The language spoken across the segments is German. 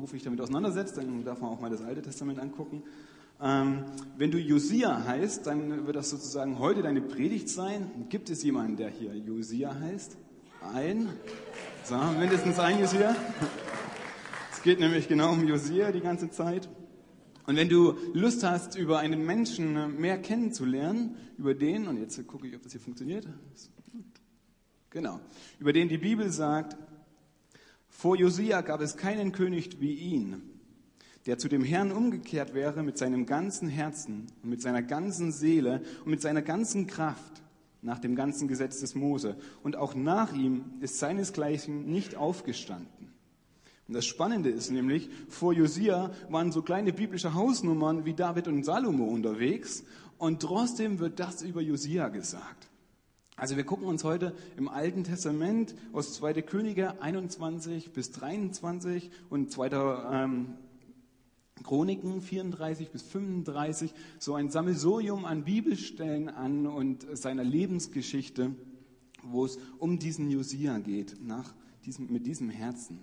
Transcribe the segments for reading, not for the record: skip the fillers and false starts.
beruflich damit auseinandersetzt, dann darf man auch mal das Alte Testament angucken. Wenn du Josia heißt, dann wird das sozusagen heute deine Predigt sein. Gibt es jemanden, der hier Josia heißt? So, mindestens ein Josia. Es geht nämlich genau um Josia die ganze Zeit. Und wenn du Lust hast, über einen Menschen mehr kennenzulernen, über den, und jetzt gucke ich, ob das hier funktioniert. Genau. Über den die Bibel sagt, vor Josia gab es keinen König wie ihn, der zu dem Herrn umgekehrt wäre mit seinem ganzen Herzen und mit seiner ganzen Seele und mit seiner ganzen Kraft nach dem ganzen Gesetz des Mose. Und auch nach ihm ist seinesgleichen nicht aufgestanden. Und das Spannende ist nämlich, vor Josia waren so kleine biblische Hausnummern wie David und Salomo unterwegs und trotzdem wird das über Josia gesagt. Also wir gucken uns heute im Alten Testament aus 2. Könige 21 bis 23 und 2. Chroniken 34 bis 35 so ein Sammelsurium an Bibelstellen an und seiner Lebensgeschichte, wo es um diesen Josia geht, mit diesem Herzen.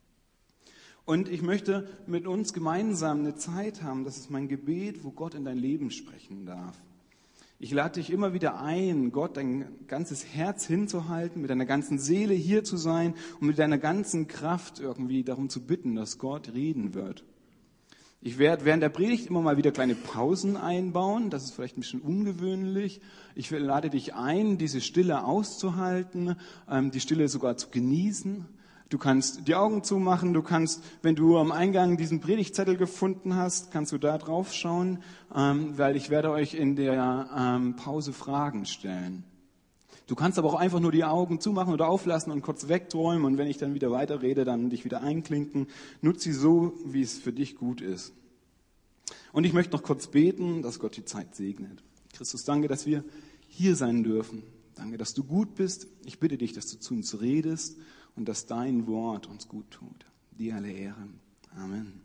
Und ich möchte mit uns gemeinsam eine Zeit haben, das ist mein Gebet, wo Gott in dein Leben sprechen darf. Ich lade dich immer wieder ein, Gott dein ganzes Herz hinzuhalten, mit deiner ganzen Seele hier zu sein und mit deiner ganzen Kraft irgendwie darum zu bitten, dass Gott reden wird. Ich werde während der Predigt immer mal wieder kleine Pausen einbauen, das ist vielleicht ein bisschen ungewöhnlich. Ich lade dich ein, diese Stille auszuhalten, die Stille sogar zu genießen. Du kannst die Augen zumachen, du kannst, wenn du am Eingang diesen Predigtzettel gefunden hast, kannst du da drauf schauen, weil ich werde euch in der Pause Fragen stellen. Du kannst aber auch einfach nur die Augen zumachen oder auflassen und kurz wegträumen und wenn ich dann wieder weiterrede, dann dich wieder einklinken. Nutze sie so, wie es für dich gut ist. Und ich möchte noch kurz beten, dass Gott die Zeit segnet. Christus, danke, dass wir hier sein dürfen. Danke, dass du gut bist. Ich bitte dich, dass du zu uns redest und dass dein Wort uns gut tut. Dir alle Ehre. Amen.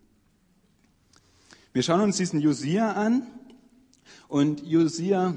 Wir schauen uns diesen Josia an und Josia,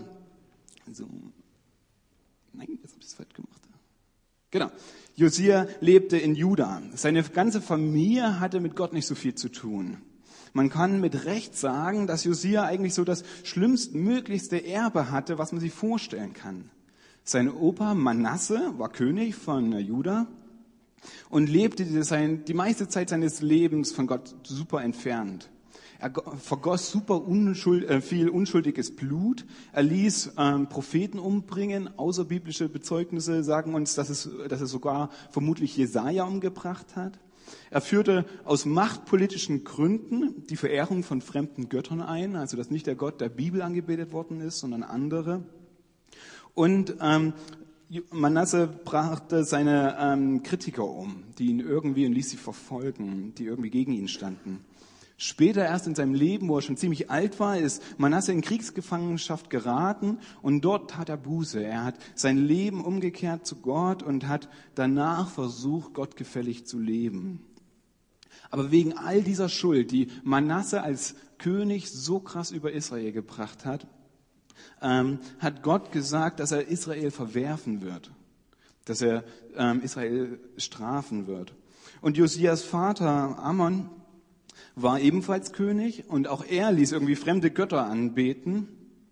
jetzt habe ich es falsch gemacht. Genau. Josia lebte in Juda. Seine ganze Familie hatte mit Gott nicht so viel zu tun. Man kann mit Recht sagen, dass Josia eigentlich so das schlimmstmöglichste Erbe hatte, was man sich vorstellen kann. Sein Opa Manasse war König von Juda und lebte die meiste Zeit seines Lebens von Gott super entfernt. Er vergoss viel unschuldiges Blut. Er ließ Propheten umbringen. Außerbiblische Bezeugnisse sagen uns, dass er sogar vermutlich Jesaja umgebracht hat. Er führte aus machtpolitischen Gründen die Verehrung von fremden Göttern ein, also dass nicht der Gott der Bibel angebetet worden ist, sondern andere. Und Manasse brachte seine Kritiker um, die ihn irgendwie und ließ sie verfolgen, die irgendwie gegen ihn standen. Später erst in seinem Leben, wo er schon ziemlich alt war, ist Manasse in Kriegsgefangenschaft geraten und dort tat er Buße. Er hat sein Leben umgekehrt zu Gott und hat danach versucht, gottgefällig zu leben. Aber wegen all dieser Schuld, die Manasse als König so krass über Israel gebracht hat, hat Gott gesagt, dass er Israel verwerfen wird, dass er Israel strafen wird. Und Josias Vater Amon war ebenfalls König und auch er ließ irgendwie fremde Götter anbeten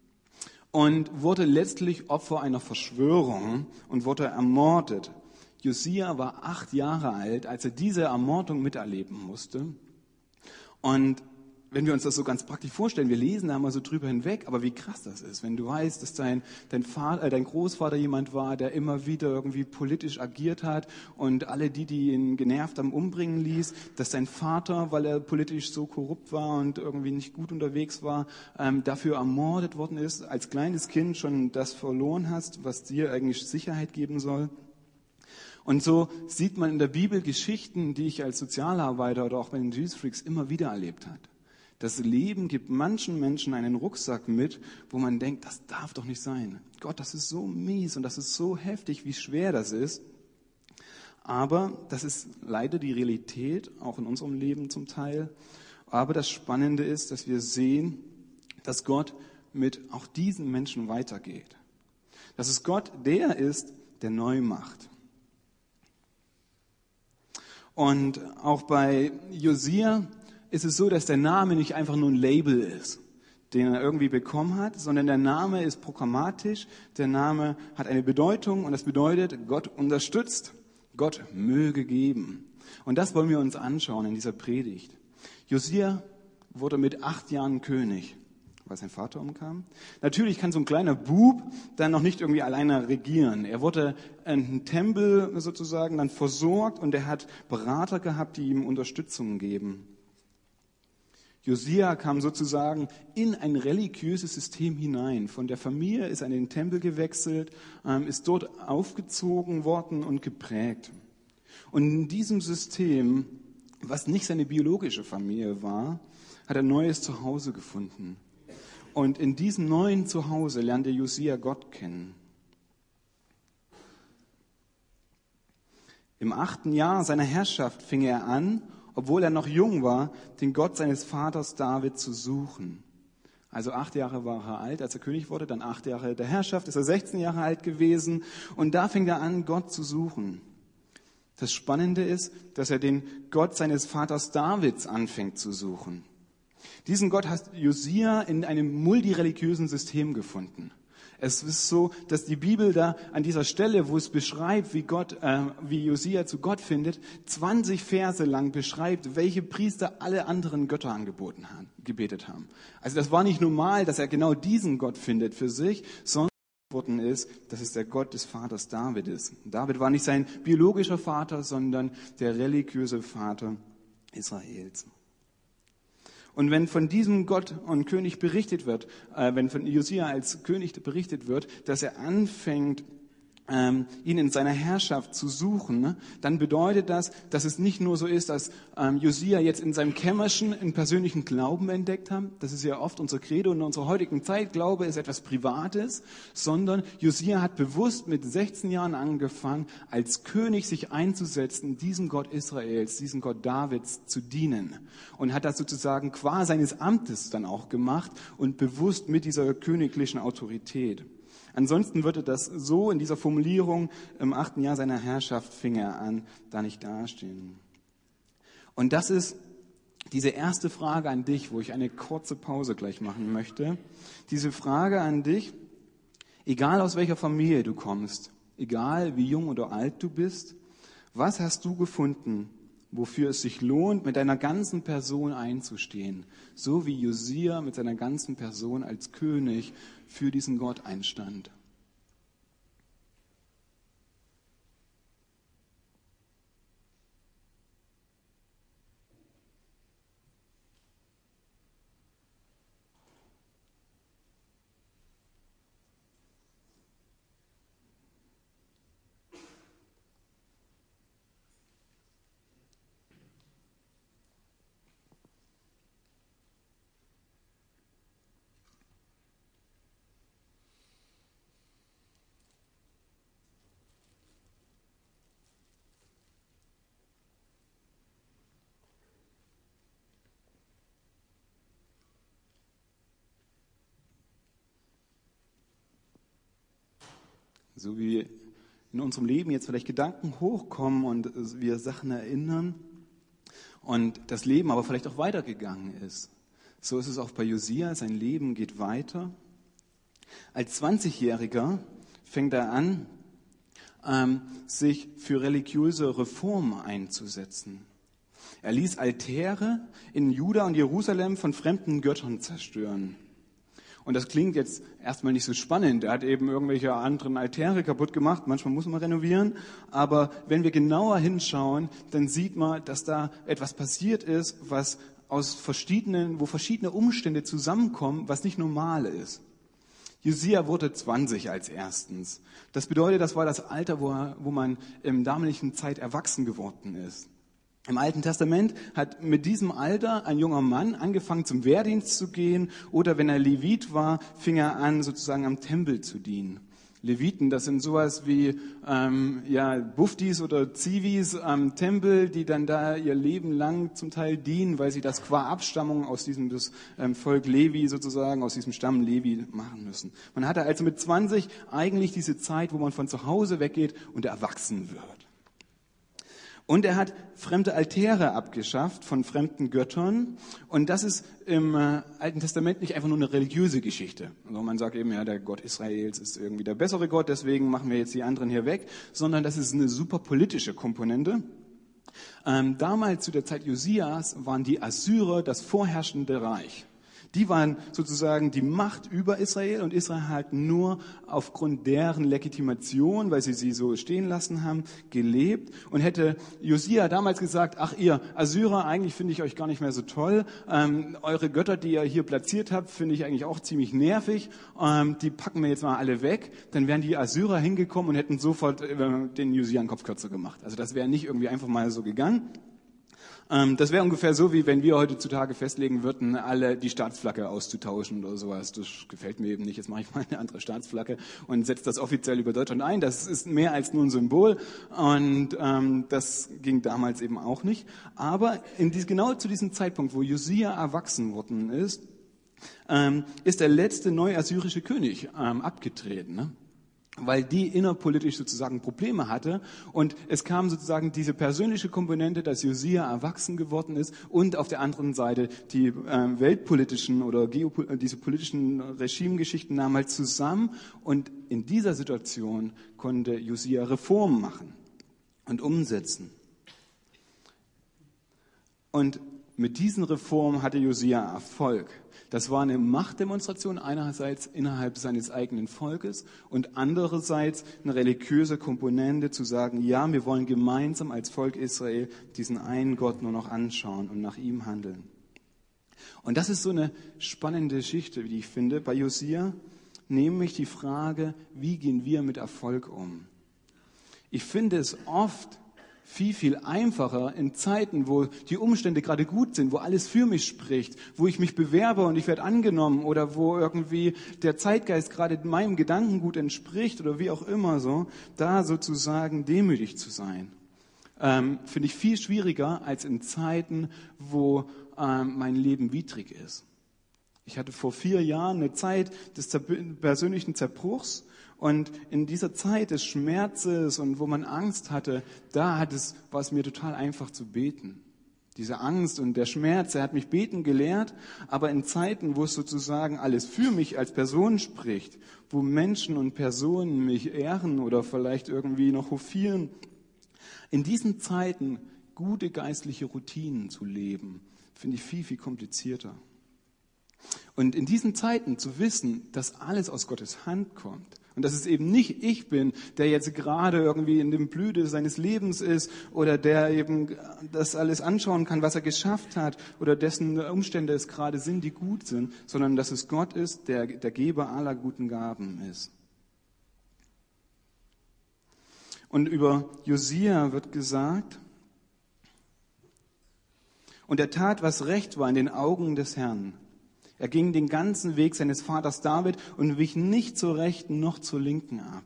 und wurde letztlich Opfer einer Verschwörung und wurde ermordet. Josia war 8 Jahre alt, als er diese Ermordung miterleben musste. Und wenn wir uns das so ganz praktisch vorstellen, wir lesen da mal so drüber hinweg, aber wie krass das ist, wenn du weißt, dass dein Großvater jemand war, der immer wieder irgendwie politisch agiert hat und alle die ihn genervt haben, umbringen ließ, dass dein Vater, weil er politisch so korrupt war und irgendwie nicht gut unterwegs war, dafür ermordet worden ist, als kleines Kind schon das verloren hast, was dir eigentlich Sicherheit geben soll. Und so sieht man in der Bibel Geschichten, die ich als Sozialarbeiter oder auch bei den Jesus Freaks immer wieder erlebt habe. Das Leben gibt manchen Menschen einen Rucksack mit, wo man denkt, das darf doch nicht sein. Gott, das ist so mies und das ist so heftig, wie schwer das ist. Aber das ist leider die Realität, auch in unserem Leben zum Teil. Aber das Spannende ist, dass wir sehen, dass Gott mit auch diesen Menschen weitergeht. Dass es Gott der ist, der neu macht. Und auch bei Josia ist es so, dass der Name nicht einfach nur ein Label ist, den er irgendwie bekommen hat, sondern der Name ist programmatisch, der Name hat eine Bedeutung und das bedeutet, Gott unterstützt, Gott möge geben. Und das wollen wir uns anschauen in dieser Predigt. Josia wurde mit 8 Jahren König, weil sein Vater umkam. Natürlich kann so ein kleiner Bub dann noch nicht irgendwie alleine regieren. Er wurde in einem Tempel sozusagen dann versorgt und er hat Berater gehabt, die ihm Unterstützung geben. Josia kam sozusagen in ein religiöses System hinein. Von der Familie ist er in den Tempel gewechselt, ist dort aufgezogen worden und geprägt. Und in diesem System, was nicht seine biologische Familie war, hat er ein neues Zuhause gefunden. Und in diesem neuen Zuhause lernte Josia Gott kennen. Im 8. Jahr seiner Herrschaft fing er an, obwohl er noch jung war, den Gott seines Vaters David zu suchen. Also 8 Jahre war er alt, als er König wurde, dann 8 Jahre der Herrschaft, ist er 16 Jahre alt gewesen und da fing er an, Gott zu suchen. Das Spannende ist, dass er den Gott seines Vaters Davids anfängt zu suchen. Diesen Gott hat Josia in einem multireligiösen System gefunden. Es ist so, dass die Bibel da an dieser Stelle, wo es beschreibt, wie Josia zu Gott findet, 20 Verse lang beschreibt, welche Priester alle anderen Götter gebetet haben. Also das war nicht normal, dass er genau diesen Gott findet für sich, sondern ist, dass es der Gott des Vaters David ist. David war nicht sein biologischer Vater, sondern der religiöse Vater Israels. Und wenn von diesem Gott und König berichtet wird, wenn von Josia als König berichtet wird, dass er anfängt, ihn in seiner Herrschaft zu suchen, dann bedeutet das, dass es nicht nur so ist, dass Josia jetzt in seinem Kämmerchen einen persönlichen Glauben entdeckt hat. Das ist ja oft unser Credo in unserer heutigen Zeit. Glaube ist etwas Privates, sondern Josia hat bewusst mit 16 Jahren angefangen, als König sich einzusetzen, diesem Gott Israels, diesem Gott Davids zu dienen. Und hat das sozusagen qua seines Amtes dann auch gemacht und bewusst mit dieser königlichen Autorität. Ansonsten würde das so in dieser Formulierung im 8. Jahr seiner Herrschaft fing er an, da nicht dastehen. Und das ist diese erste Frage an dich, wo ich eine kurze Pause gleich machen möchte. Diese Frage an dich, egal aus welcher Familie du kommst, egal wie jung oder alt du bist, was hast du gefunden, wofür es sich lohnt, mit deiner ganzen Person einzustehen, so wie Josia mit seiner ganzen Person als König für diesen Gott einstand. So wie in unserem Leben jetzt vielleicht Gedanken hochkommen und wir Sachen erinnern und das Leben aber vielleicht auch weitergegangen ist. So ist es auch bei Josia, sein Leben geht weiter. Als 20-Jähriger fängt er an, sich für religiöse Reformen einzusetzen. Er ließ Altäre in Juda und Jerusalem von fremden Göttern zerstören. Und das klingt jetzt erstmal nicht so spannend. Er hat eben irgendwelche anderen Altäre kaputt gemacht. Manchmal muss man renovieren. Aber wenn wir genauer hinschauen, dann sieht man, dass da etwas passiert ist, wo verschiedene Umstände zusammenkommen, was nicht normal ist. Josia wurde 20 als erstens. Das bedeutet, das war das Alter, wo man in der damaligen Zeit erwachsen geworden ist. Im Alten Testament hat mit diesem Alter ein junger Mann angefangen, zum Wehrdienst zu gehen, oder wenn er Levit war, fing er an, sozusagen am Tempel zu dienen. Leviten, das sind sowas wie Buftis oder Zivis am Tempel, die dann da ihr Leben lang zum Teil dienen, weil sie das qua Abstammung aus diesem Volk Levi sozusagen, aus diesem Stamm Levi machen müssen. Man hatte also mit 20 eigentlich diese Zeit, wo man von zu Hause weggeht und erwachsen wird. Und er hat fremde Altäre abgeschafft von fremden Göttern. Und das ist im Alten Testament nicht einfach nur eine religiöse Geschichte. Also man sagt eben, ja, der Gott Israels ist irgendwie der bessere Gott, deswegen machen wir jetzt die anderen hier weg. Sondern das ist eine super politische Komponente. Damals zu der Zeit Josias waren die Assyrer das vorherrschende Reich. Die waren sozusagen die Macht über Israel und Israel hat nur aufgrund deren Legitimation, weil sie so stehen lassen haben, gelebt. Und hätte Josia damals gesagt, ach ihr Assyrer, eigentlich finde ich euch gar nicht mehr so toll. Eure Götter, die ihr hier platziert habt, finde ich eigentlich auch ziemlich nervig. Die packen wir jetzt mal alle weg. Dann wären die Assyrer hingekommen und hätten sofort den Josia den Kopf kürzer gemacht. Also das wäre nicht irgendwie einfach mal so gegangen. Das wäre ungefähr so, wie wenn wir heutzutage festlegen würden, alle die Staatsflagge auszutauschen oder sowas. Das gefällt mir eben nicht. Jetzt mache ich mal eine andere Staatsflagge und setze das offiziell über Deutschland ein. Das ist mehr als nur ein Symbol und das ging damals eben auch nicht. Aber genau zu diesem Zeitpunkt, wo Josia erwachsen worden ist der letzte neuassyrische König abgetreten. Ne? Weil die innerpolitisch sozusagen Probleme hatte und es kam sozusagen diese persönliche Komponente, dass Josia erwachsen geworden ist und auf der anderen Seite die weltpolitischen oder diese politischen Regimegeschichten nahmen halt zusammen und in dieser Situation konnte Josia Reformen machen und umsetzen. Und mit diesen Reformen hatte Josia Erfolg. Das war eine Machtdemonstration einerseits innerhalb seines eigenen Volkes und andererseits eine religiöse Komponente zu sagen, ja, wir wollen gemeinsam als Volk Israel diesen einen Gott nur noch anschauen und nach ihm handeln. Und das ist so eine spannende Geschichte, wie ich finde, bei Josia, nämlich die Frage, wie gehen wir mit Erfolg um? Ich finde es oft viel einfacher in Zeiten, wo die Umstände gerade gut sind, wo alles für mich spricht, wo ich mich bewerbe und ich werde angenommen oder wo irgendwie der Zeitgeist gerade meinem Gedankengut entspricht oder wie auch immer so, da sozusagen demütig zu sein. Finde ich viel schwieriger als in Zeiten, wo mein Leben widrig ist. Ich hatte vor 4 Jahren eine Zeit des persönlichen Zerbruchs und in dieser Zeit des Schmerzes und wo man Angst hatte, war es mir total einfach zu beten. Diese Angst und der Schmerz, er hat mich beten gelehrt, aber in Zeiten, wo es sozusagen alles für mich als Person spricht, wo Menschen und Personen mich ehren oder vielleicht irgendwie noch hofieren, in diesen Zeiten gute geistliche Routinen zu leben, finde ich viel komplizierter. Und in diesen Zeiten zu wissen, dass alles aus Gottes Hand kommt und dass es eben nicht ich bin, der jetzt gerade irgendwie in dem Blüte seines Lebens ist oder der eben das alles anschauen kann, was er geschafft hat oder dessen Umstände es gerade sind, die gut sind, sondern dass es Gott ist, der Geber aller guten Gaben ist. Und über Josia wird gesagt, und er tat, was recht war in den Augen des Herrn. Er ging den ganzen Weg seines Vaters David und wich nicht zur Rechten noch zur Linken ab.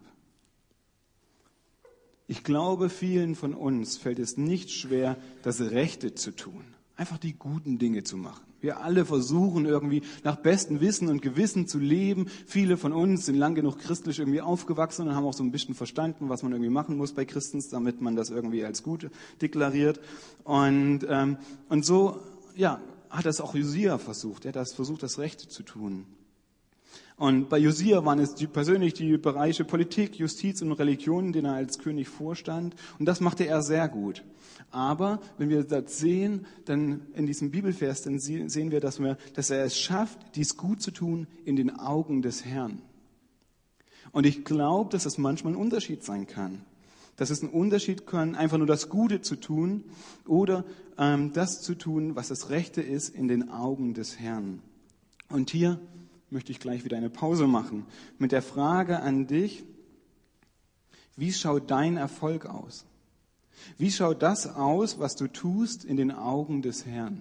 Ich glaube, vielen von uns fällt es nicht schwer, das Rechte zu tun. Einfach die guten Dinge zu machen. Wir alle versuchen irgendwie nach bestem Wissen und Gewissen zu leben. Viele von uns sind lang genug christlich irgendwie aufgewachsen und haben auch so ein bisschen verstanden, was man irgendwie machen muss bei Christens, damit man das irgendwie als gut deklariert. Und so, ja, hat das auch Josia versucht. Er hat das versucht, das Rechte zu tun. Und bei Josia waren es persönlich die Bereiche Politik, Justiz und Religion, denen er als König vorstand. Und das machte er sehr gut. Aber wenn wir das sehen, dann in diesem Bibelvers, dann sehen wir, dass er es schafft, dies gut zu tun in den Augen des Herrn. Und ich glaube, dass das manchmal ein Unterschied sein kann. Dass es ein Unterschied kann, einfach nur das Gute zu tun oder das zu tun, was das Rechte ist in den Augen des Herrn. Und hier möchte ich gleich wieder eine Pause machen mit der Frage an dich, wie schaut dein Erfolg aus? Wie schaut das aus, was du tust in den Augen des Herrn?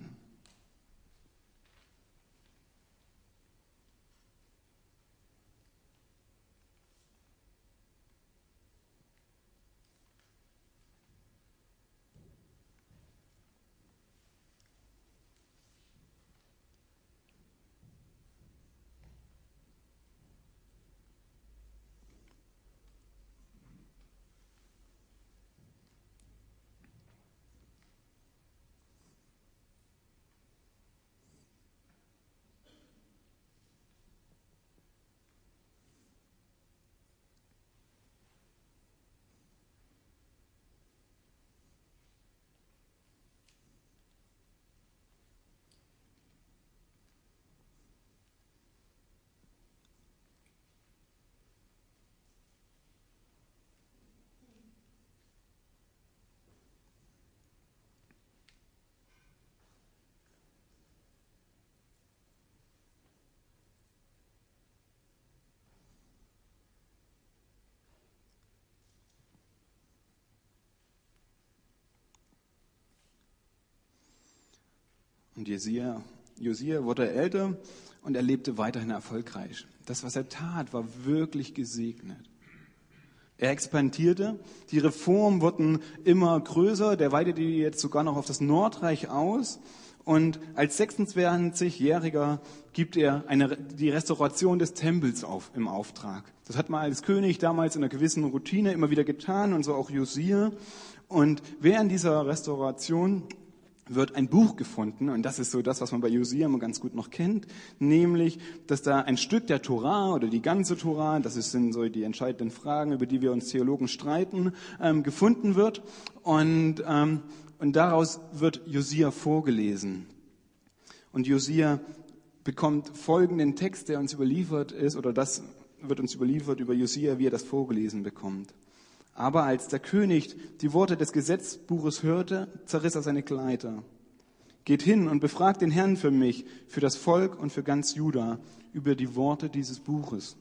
Und Josia wurde älter und er lebte weiterhin erfolgreich. Das, was er tat, war wirklich gesegnet. Er expandierte, die Reformen wurden immer größer, der weitete jetzt sogar noch auf das Nordreich aus. Und als 26-Jähriger gibt er die Restauration des Tempels im Auftrag. Das hat man als König damals in einer gewissen Routine immer wieder getan und so auch Josia. Und während dieser Restauration wird ein Buch gefunden, und das ist so das, was man bei Josia immer ganz gut noch kennt, nämlich, dass da ein Stück der Tora oder die ganze Tora, sind so die entscheidenden Fragen, über die wir uns Theologen streiten, gefunden wird, und daraus wird Josia vorgelesen. Und Josia bekommt folgenden Text, der uns überliefert ist, oder das wird uns überliefert über Josia, wie er das vorgelesen bekommt. Aber als der König die Worte des Gesetzbuches hörte, zerriss er seine Kleider. Geht hin und befragt den Herrn für mich, für das Volk und für ganz Juda über die Worte dieses Buches,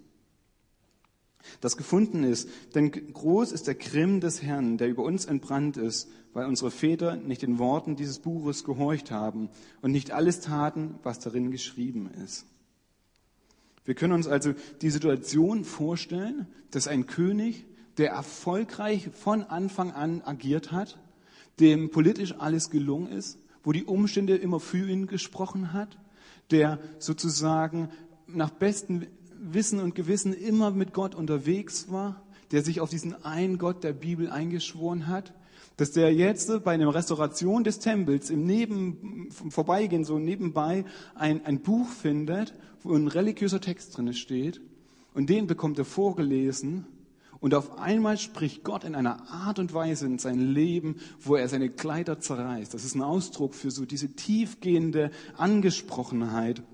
das gefunden ist. Denn groß ist der Grimm des Herrn, der über uns entbrannt ist, weil unsere Väter nicht den Worten dieses Buches gehorcht haben und nicht alles taten, was darin geschrieben ist. Wir können uns also die Situation vorstellen, dass ein König, der erfolgreich von Anfang an agiert hat, dem politisch alles gelungen ist, wo die Umstände immer für ihn gesprochen hat, der sozusagen nach bestem Wissen und Gewissen immer mit Gott unterwegs war, der sich auf diesen einen Gott der Bibel eingeschworen hat, dass der jetzt bei einer Restauration des Tempels im Vorbeigehen so nebenbei ein Buch findet, wo ein religiöser Text drin steht, und den bekommt er vorgelesen. Und auf einmal spricht Gott in einer Art und Weise in sein Leben, wo er seine Kleider zerreißt. Das ist ein Ausdruck für so diese tiefgehende Angesprochenheit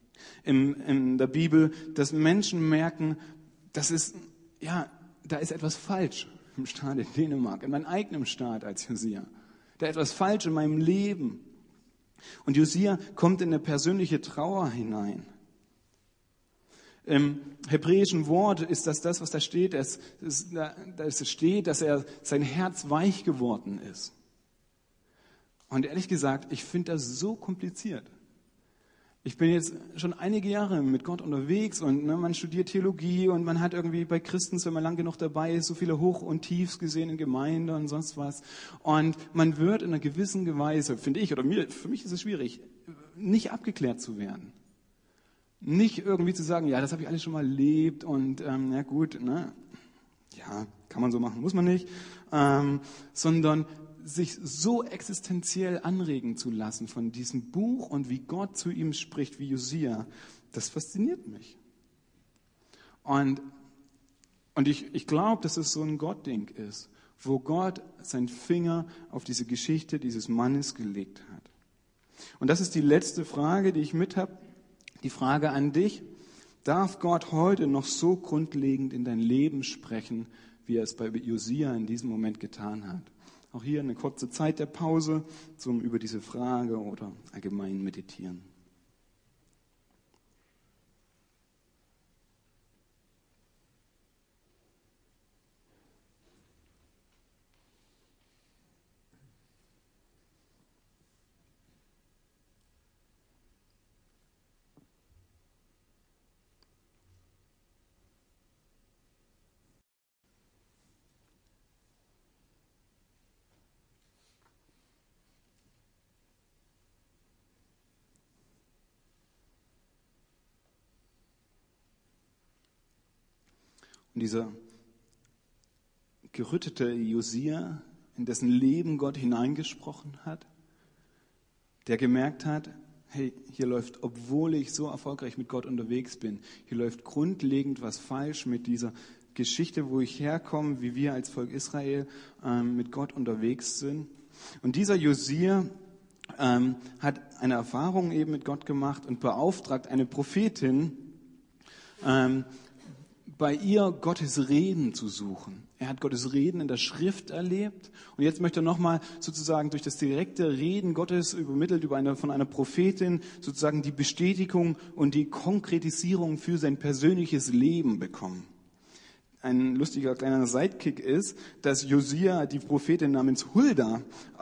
in der Bibel, dass Menschen merken, da ist etwas falsch im Staat in Dänemark, in meinem eigenen Staat als Josia. Da ist etwas falsch in meinem Leben. Und Josia kommt in eine persönliche Trauer hinein. Im hebräischen Wort ist das, was da steht. Da steht, dass sein Herz weich geworden ist. Und ehrlich gesagt, ich finde das so kompliziert. Ich bin jetzt schon einige Jahre mit Gott unterwegs und man studiert Theologie und man hat irgendwie bei Christens, wenn man lang genug dabei ist, so viele Hoch- und Tiefs gesehen in Gemeinde und sonst was. Und man wird in einer gewissen Weise, finde ich, für mich ist es schwierig, nicht abgeklärt zu werden. Nicht irgendwie zu sagen, ja, das habe ich alles schon mal erlebt und ja gut, ne? Ja, kann man so machen, muss man nicht, sondern sich so existenziell anregen zu lassen von diesem Buch und wie Gott zu ihm spricht, wie Josia, das fasziniert mich. Und ich glaube, dass es so ein Gottding ist, wo Gott seinen Finger auf diese Geschichte dieses Mannes gelegt hat. Und das ist die letzte Frage, die ich mit habe. Die Frage an dich: Darf Gott heute noch so grundlegend in dein Leben sprechen, wie er es bei Josia in diesem Moment getan hat? Auch hier eine kurze Zeit der Pause zum über diese Frage oder allgemein meditieren. Und dieser gerüttete Josia, in dessen Leben Gott hineingesprochen hat, der gemerkt hat, hey, hier läuft, obwohl ich so erfolgreich mit Gott unterwegs bin, hier läuft grundlegend was falsch mit dieser Geschichte, wo ich herkomme, wie wir als Volk Israel mit Gott unterwegs sind. Und dieser Josia hat eine Erfahrung eben mit Gott gemacht und beauftragt eine Prophetin, bei ihr Gottes Reden zu suchen. Er hat Gottes Reden in der Schrift erlebt und jetzt möchte er nochmal sozusagen durch das direkte Reden Gottes übermittelt von einer Prophetin sozusagen die Bestätigung und die Konkretisierung für sein persönliches Leben bekommen. ein lustiger kleiner Sidekick ist, dass Josia die Prophetin namens Hulda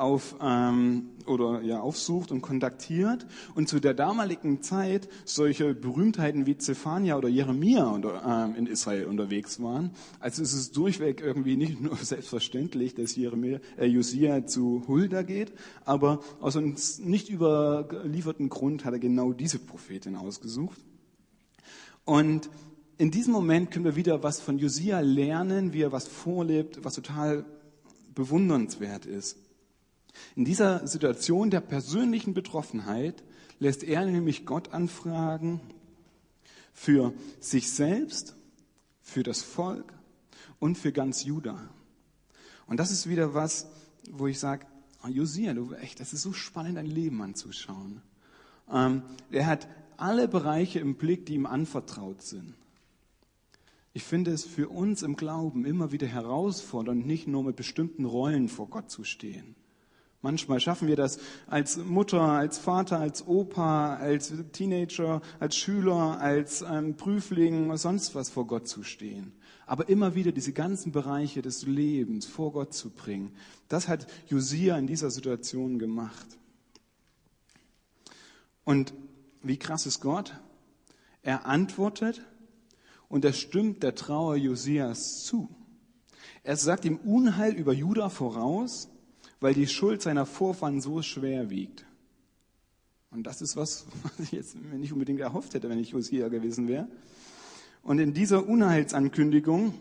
aufsucht und kontaktiert und zu der damaligen Zeit solche Berühmtheiten wie Zephania oder Jeremia in Israel unterwegs waren. Also es ist durchweg irgendwie nicht nur selbstverständlich, dass Josia zu Hulda geht, aber aus uns nicht überlieferten Grund hat er genau diese Prophetin ausgesucht. Und in diesem Moment können wir wieder was von Josia lernen, wie er was vorlebt, was total bewundernswert ist. In dieser Situation der persönlichen Betroffenheit lässt er nämlich Gott anfragen für sich selbst, für das Volk und für ganz Juda. Und das ist wieder was, wo ich sage, Josia, das ist so spannend, dein Leben anzuschauen. Er hat alle Bereiche im Blick, die ihm anvertraut sind. Ich finde es für uns im Glauben immer wieder herausfordernd, nicht nur mit bestimmten Rollen vor Gott zu stehen. Manchmal schaffen wir das als Mutter, als Vater, als Opa, als Teenager, als Schüler, als Prüfling, sonst was vor Gott zu stehen. Aber immer wieder diese ganzen Bereiche des Lebens vor Gott zu bringen, das hat Josia in dieser Situation gemacht. Und wie krass ist Gott? Er antwortet und er stimmt der Trauer Josias zu. Er sagt ihm Unheil über Juda voraus, weil die Schuld seiner Vorfahren so schwer wiegt. Und das ist was ich jetzt mir nicht unbedingt erhofft hätte, wenn ich Josia gewesen wäre. Und in dieser Unheilsankündigung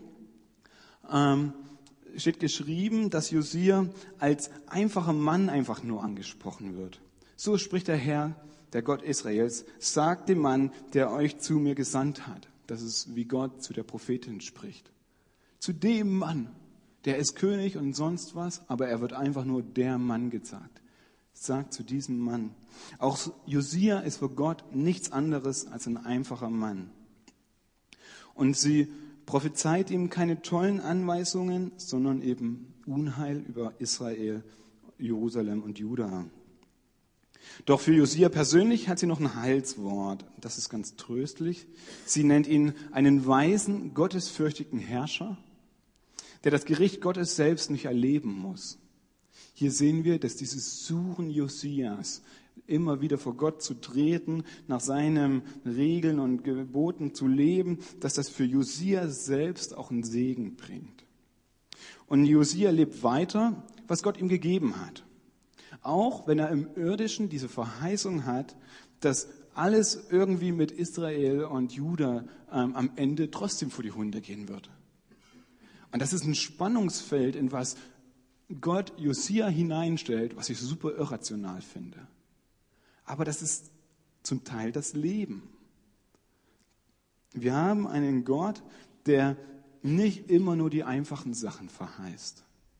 steht geschrieben, dass Josia als einfacher Mann einfach nur angesprochen wird. So spricht der Herr, der Gott Israels, sagt dem Mann, der euch zu mir gesandt hat. Das ist, wie Gott zu der Prophetin spricht. Zu dem Mann, der ist König und sonst was, aber er wird einfach nur der Mann gesagt. Sagt zu diesem Mann. Auch Josia ist für Gott nichts anderes als ein einfacher Mann. Und sie prophezeit ihm keine tollen Anweisungen, sondern eben Unheil über Israel, Jerusalem und Juda. Doch für Josia persönlich hat sie noch ein Heilswort. Das ist ganz tröstlich. Sie nennt ihn einen weisen, gottesfürchtigen Herrscher, der das Gericht Gottes selbst nicht erleben muss. Hier sehen wir, dass dieses Suchen Josias, immer wieder vor Gott zu treten, nach seinen Regeln und Geboten zu leben, dass das für Josia selbst auch einen Segen bringt. Und Josia lebt weiter, was Gott ihm gegeben hat. Auch wenn er im Irdischen diese Verheißung hat, dass alles irgendwie mit Israel und Juda am Ende trotzdem vor die Hunde gehen wird. Und das ist ein Spannungsfeld, in was Gott Josia hineinstellt, was ich super irrational finde. Aber das ist zum Teil das Leben. Wir haben einen Gott, der nicht immer nur die einfachen Sachen verheißt.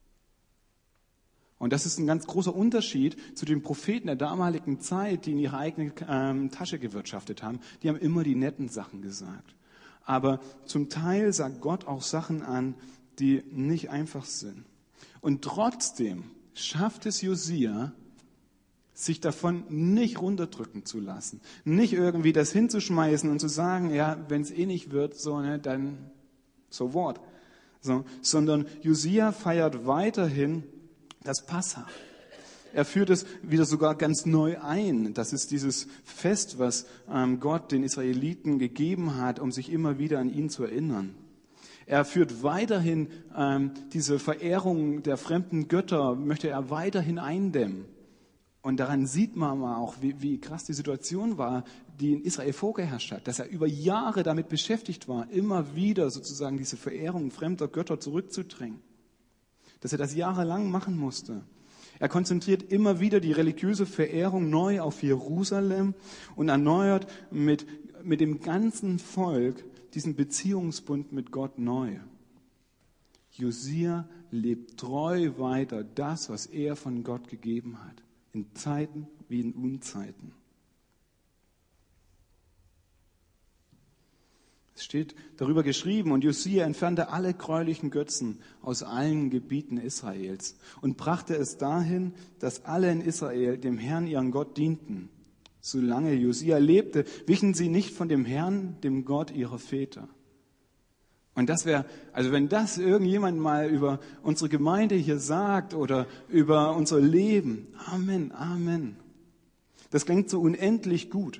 Und das ist ein ganz großer Unterschied zu den Propheten der damaligen Zeit, die in ihrer eigenen Tasche gewirtschaftet haben. Die haben immer die netten Sachen gesagt. Aber zum Teil sagt Gott auch Sachen an, die nicht einfach sind. Und trotzdem schafft es Josia, sich davon nicht runterdrücken zu lassen. Nicht irgendwie das hinzuschmeißen und zu sagen, ja, wenn es eh nicht wird, so, ne, dann so what. So, sondern Josia feiert weiterhin das Passa. Er führt es wieder sogar ganz neu ein. Das ist dieses Fest, was Gott den Israeliten gegeben hat, um sich immer wieder an ihn zu erinnern. Er führt weiterhin diese Verehrung der fremden Götter, möchte er weiterhin eindämmen. Und daran sieht man mal auch, wie krass die Situation war, die in Israel vorgeherrscht hat, dass er über Jahre damit beschäftigt war, immer wieder sozusagen diese Verehrung fremder Götter zurückzudrängen. Dass er das jahrelang machen musste. Er konzentriert immer wieder die religiöse Verehrung neu auf Jerusalem und erneuert mit dem ganzen Volk diesen Beziehungsbund mit Gott neu. Josia lebt treu weiter das, was er von Gott gegeben hat, in Zeiten wie in Unzeiten. Es steht darüber geschrieben, und Josia entfernte alle gräulichen Götzen aus allen Gebieten Israels und brachte es dahin, dass alle in Israel dem Herrn, ihren Gott, dienten. Solange Josia lebte, wichen sie nicht von dem Herrn, dem Gott ihrer Väter. Und das wäre, also wenn das irgendjemand mal über unsere Gemeinde hier sagt oder über unser Leben, Amen, Amen. Das klingt so unendlich gut.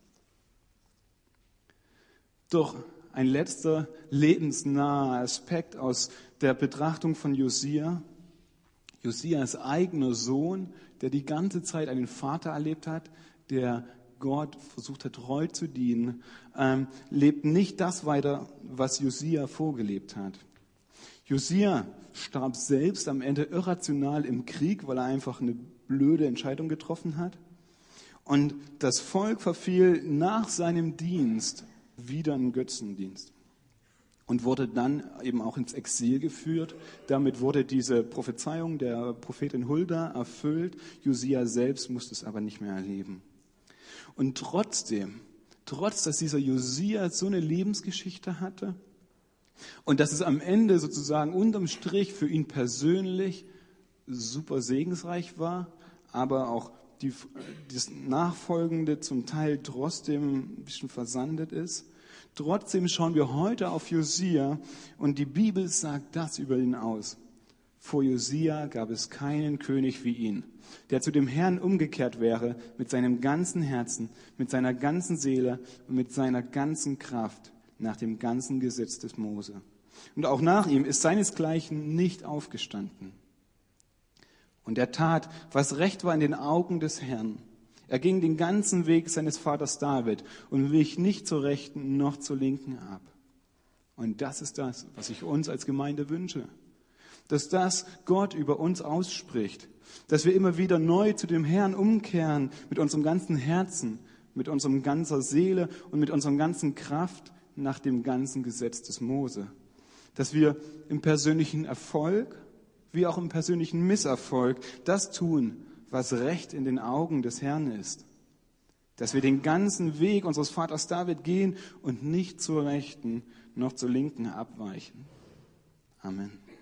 Doch ein letzter lebensnaher Aspekt aus der Betrachtung von Josia. Josias eigener Sohn, der die ganze Zeit einen Vater erlebt hat, der Gott versucht hat, treu zu dienen, lebt nicht das weiter, was Josia vorgelebt hat. Josia starb selbst am Ende irrational im Krieg, weil er einfach eine blöde Entscheidung getroffen hat. Und das Volk verfiel nach seinem Dienst wieder in Götzendienst und wurde dann eben auch ins Exil geführt. Damit wurde diese Prophezeiung der Prophetin Hulda erfüllt. Josia selbst musste es aber nicht mehr erleben. Und trotzdem, dass dieser Josia so eine Lebensgeschichte hatte und dass es am Ende sozusagen unterm Strich für ihn persönlich super segensreich war, aber auch das Nachfolgende zum Teil trotzdem ein bisschen versandet ist. Trotzdem schauen wir heute auf Josia und die Bibel sagt das über ihn aus. Vor Josia gab es keinen König wie ihn, der zu dem Herrn umgekehrt wäre mit seinem ganzen Herzen, mit seiner ganzen Seele und mit seiner ganzen Kraft nach dem ganzen Gesetz des Mose. Und auch nach ihm ist seinesgleichen nicht aufgestanden. Und er tat, was recht war in den Augen des Herrn. Er ging den ganzen Weg seines Vaters David und wich nicht zur Rechten noch zur Linken ab. Und das ist das, was ich uns als Gemeinde wünsche. Dass das Gott über uns ausspricht. Dass wir immer wieder neu zu dem Herrn umkehren mit unserem ganzen Herzen, mit unserem ganzer Seele und mit unserer ganzen Kraft nach dem ganzen Gesetz des Mose. Dass wir im persönlichen Erfolg wie auch im persönlichen Misserfolg das tun, was recht in den Augen des Herrn ist. Dass wir den ganzen Weg unseres Vaters David gehen und nicht zur Rechten noch zur Linken abweichen. Amen.